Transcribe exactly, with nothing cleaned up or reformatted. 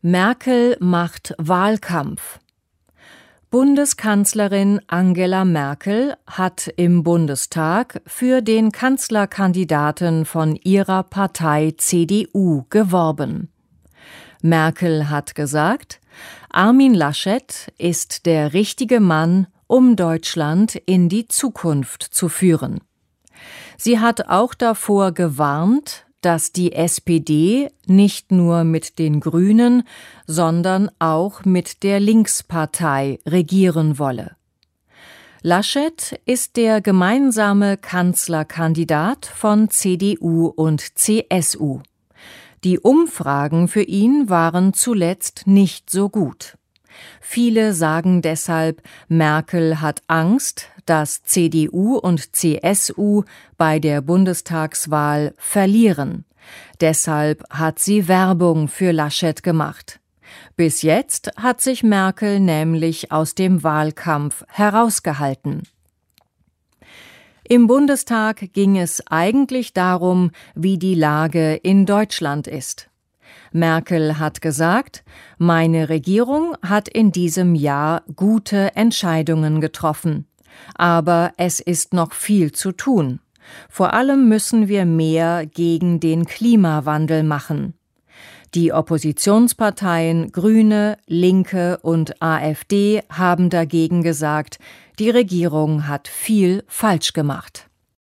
Merkel macht Wahlkampf. Bundeskanzlerin Angela Merkel hat im Bundestag für den Kanzlerkandidaten von ihrer Partei C D U geworben. Merkel hat gesagt, Armin Laschet ist der richtige Mann, um Deutschland in die Zukunft zu führen. Sie hat auch davor gewarnt, dass die S P D nicht nur mit den Grünen, sondern auch mit der Linkspartei regieren wolle. Laschet ist der gemeinsame Kanzlerkandidat von C D U und C S U. Die Umfragen für ihn waren zuletzt nicht so gut. Viele sagen deshalb, Merkel hat Angst, dass C D U und C S U bei der Bundestagswahl verlieren. Deshalb hat sie Werbung für Laschet gemacht. Bis jetzt hat sich Merkel nämlich aus dem Wahlkampf herausgehalten. Im Bundestag ging es eigentlich darum, wie die Lage in Deutschland ist. Merkel hat gesagt, meine Regierung hat in diesem Jahr gute Entscheidungen getroffen. Aber es ist noch viel zu tun. Vor allem müssen wir mehr gegen den Klimawandel machen. Die Oppositionsparteien Grüne, Linke und AfD haben dagegen gesagt, die Regierung hat viel falsch gemacht.